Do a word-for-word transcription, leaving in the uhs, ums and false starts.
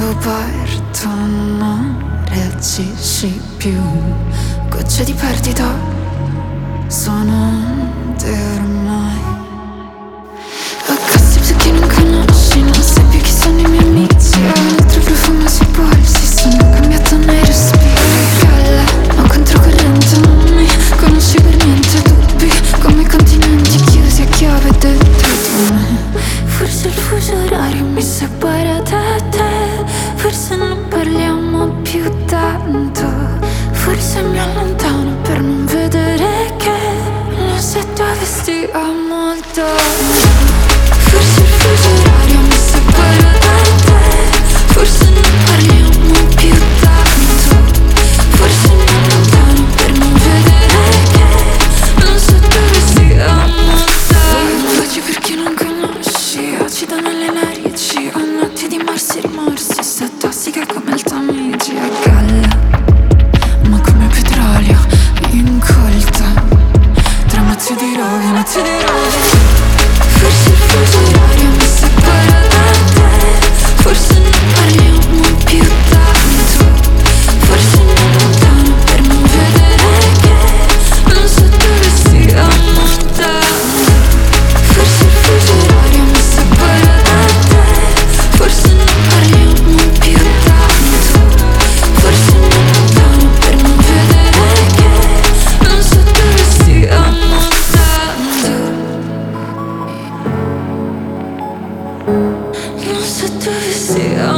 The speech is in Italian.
scoperto non reagisci più. Gocce di perdita sono te ormai. Accossi su chi non conosci, non sai più chi sono i miei amici. Ho un altro profumo sui polsi, sono cambiato nei respiri. Galla, ma controcorrente non mi conosci per niente. Dubbi come i continenti chiusi a chiave dentro di me. Forse il fuso orario mi separa da te. Forse non parliamo più tanto. Forse mi allontano per non vedere che non sai dove stiamo addosso. Forse il fuso orario mi separa da te. Forse non parliamo più tanto. Forse mi allontano per non vedere che non so dove stiamo andando. Oggi per chi non conosci, acido nelle narici, ho notti di morsi e rimorsi, sto tossica come il Tamigi. A galla, ma come petrolio incolta, tra mazzi di rovi, mazzi di rovi. Forse il fuso orario mi separa da te. Forse non parliamo più tanto. Forse mi allontano per non vedere che non so dove stiamo andando. Forse il fuso orario mi separa da te. Forse non parliamo più tanto. Forse mi allontano per non vedere che non so dove stiamo andando. Non so dove stiamo